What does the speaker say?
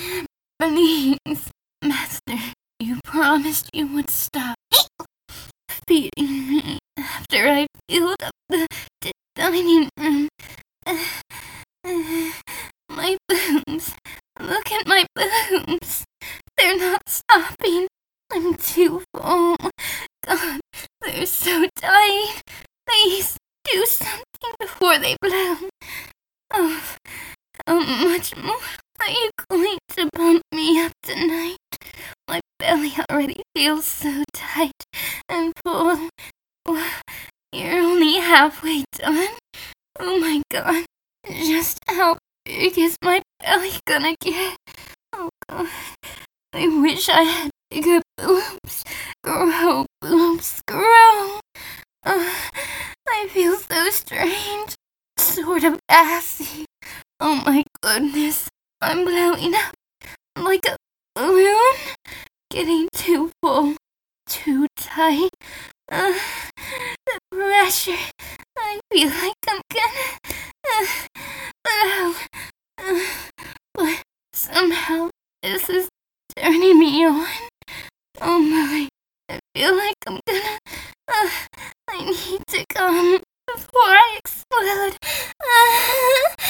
Please, Master, you promised you would stop feeding me after I filled up the dining room. My boobs. Look at my boobs. They're not stopping. I'm too full. God, they're so tight. Please do something before they blow. Oh, how much more are you going to bump me up tonight? My belly already feels so tight and full. You're only halfway done. Oh my God, just how big is my belly gonna get? Oh God, I wish I had bigger boobs. Grow, boobs, grow. I feel so strange, sort of assy. Oh my goodness, I'm blowing up like a balloon, getting too full, too tight. The pressure, I feel like I'm gonna blow. But somehow this is turning me on. Oh my, I feel like I'm gonna, I need to come before I explode.